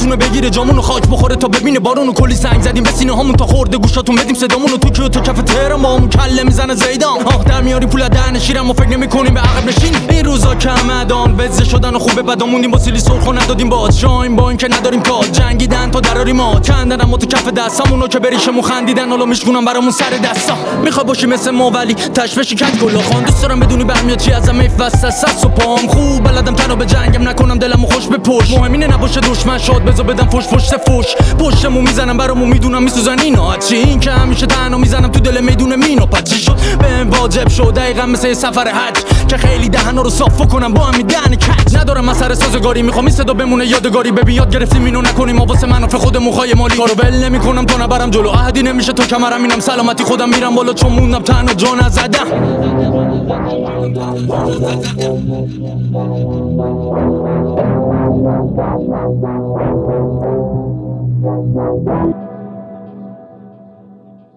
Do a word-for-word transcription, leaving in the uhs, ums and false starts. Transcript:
نتونه بگیره جامونو خاک بخوره تا ببینه بارونو کلی سنگ زدیم به سینه هامون تا خورده گوشاتون بدیم صدامونو تو کیو تو کف تهران با همون کله میزنه زیدان آه در میاری پول دهن شیرم و فکر نمی‌کنیم به عقب نشینیم این روزا کمدان وزه شدن و خوبه بعدا موندیم با سیلی سرخ و ندادیم باز شایم با این که نداریم تاج جنگیدن تا دراری ما کندن اما تو کف دستامونو که بریشمون خندیدن حالا میشونن برامون سر دستا میخوای باشی مثل ما ولی تشویش کج گلا خان دوست دارم بدونی برمیاد چی ازم میفسته سس و پام خوب بلدم تنها به جنگم نکنم دلمو خوش به پشت مهم اینه نباشه دشمن شاد بذار بدم فوش پشت فوش پشتمو میزنم برامون میدونم میسوزن اینا چی این که همیشه تنها میزنم تو دل میدون مینا پچی شد بهم واجب شد دقیقاً مثل سفر حج که خیلی دهنا رو صاف کنم با هم میدن کج ندارم مسئله سازگاری میخوام این صدا بمونه یادگاری ببین یاد گرفتیم اینو نکنیم واسه منافع خودمون خای مالی کارو ول نمیکنم تا نبرم جلو عهدی نمیشه تا کمرم اینم سلامتی خودم میرم بالا چون موندم تنها جا نزدم